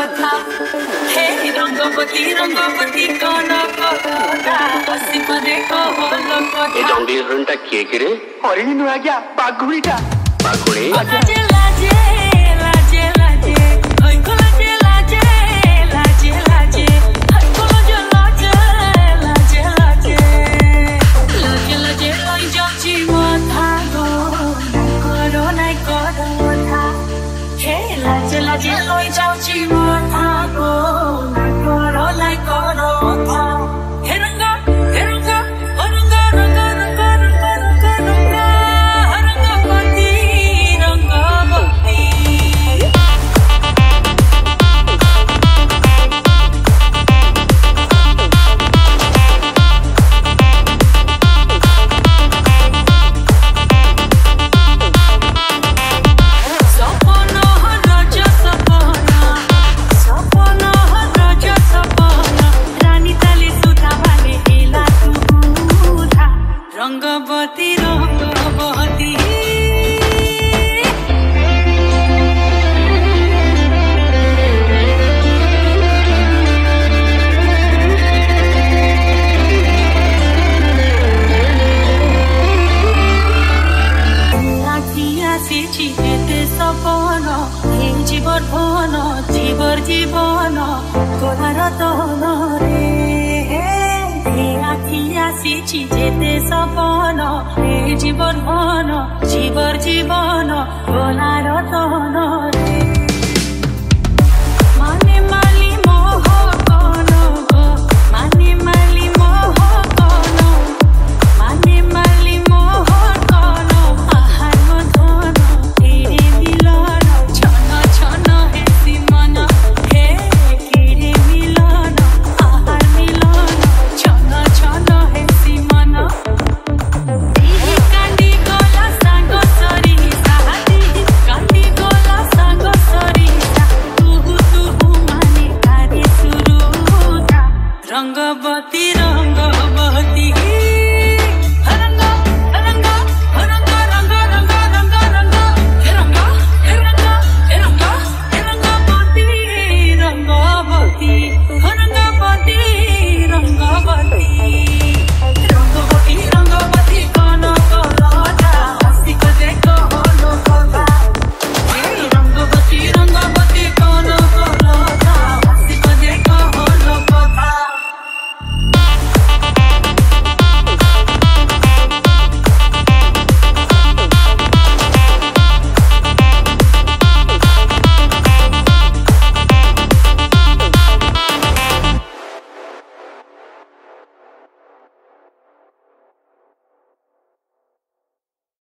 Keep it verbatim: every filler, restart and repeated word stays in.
कथा हे रंगवती रंगवती कौन कथा हसी पदे कहल कथा ए जंगली हरणटा किए किरे हरिणी नु आज्ञा बाघुड़ीटा बाघुड़ी लाजे लाजे लाजे लाजे ओइ को लाजे लाजे लाजे लाजे ओइ को लाजे लाजे लाजे लाजे लाजे लाजे ओइ जाची माथा गो करो नाइ करो था हे लाजे लाजे ओइ जाची माथा गो करो नाइ करो था हे रंगा हे रंगा रंगा रंगा रंगा रंगा रंगा रंगा रंगवती रंगवती सपन रज सपन सपन रज सपन रानी ताले सुधा भाले हेला तुधा रंगवती रंगवती আসিছি এতে সপন এই জীবন ভন জীবর জীবন কোলার তন রে হে আখি আসিছি যেতে সপন এই জীবন ভন জীবর জীবন কোলার